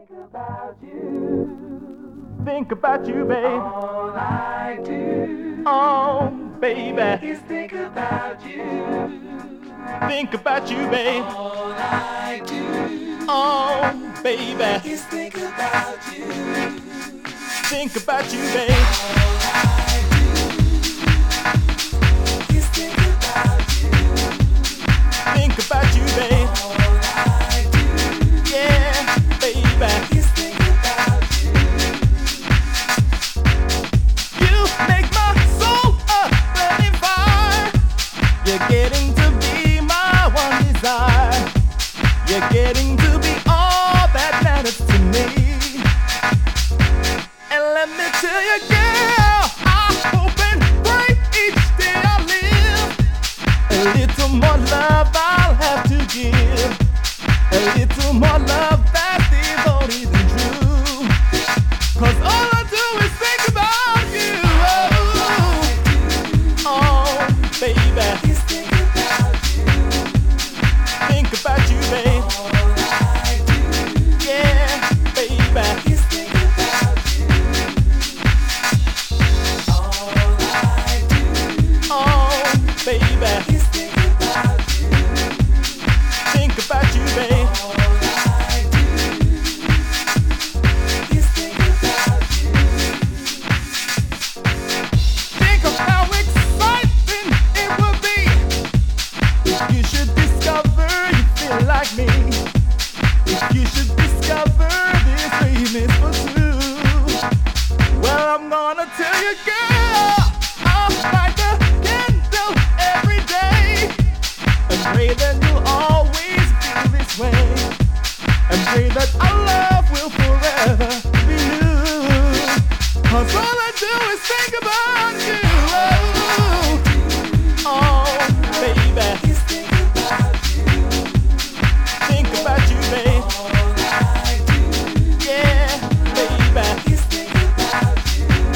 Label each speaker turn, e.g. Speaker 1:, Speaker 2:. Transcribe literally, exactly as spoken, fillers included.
Speaker 1: think about you.
Speaker 2: Think about you, babe.
Speaker 1: All I do.
Speaker 2: Oh, baby.
Speaker 1: Is think about you.
Speaker 2: Think about you, babe.
Speaker 1: All I do.
Speaker 2: Oh, baby.
Speaker 1: Is think about you.
Speaker 2: Think about you, babe.
Speaker 1: All I do. Is think about you.
Speaker 2: Think about you, babe.
Speaker 1: All I do.
Speaker 2: Yeah, baby.
Speaker 1: Is think about you.
Speaker 2: You make my soul a burning fire. You're getting to be my one desire. You're getting to be all that matters to me. And let me tell you, girl, I hope and pray each day I live. A little more love I'll have to give. A little more love that's devoted and true. 'Cause all I do is think about you. Oh, oh baby.
Speaker 1: Is think about you.
Speaker 2: Think about you, babe.
Speaker 1: All I do.
Speaker 2: Yeah, baby.
Speaker 1: Is think about you. All I do.
Speaker 2: Oh, baby.
Speaker 1: Is think about you.
Speaker 2: Think about you, babe.
Speaker 1: All I do. Is think about you.
Speaker 2: Think of how exciting it would be if you should discover you feel like me. If you should discover this dream is for two. Well, I'm gonna tell you, girl, I'll light the candle every day and pray that you'll always feel this way, and pray that our love will forever be new. 'Cause all I do is think about you. Oh, oh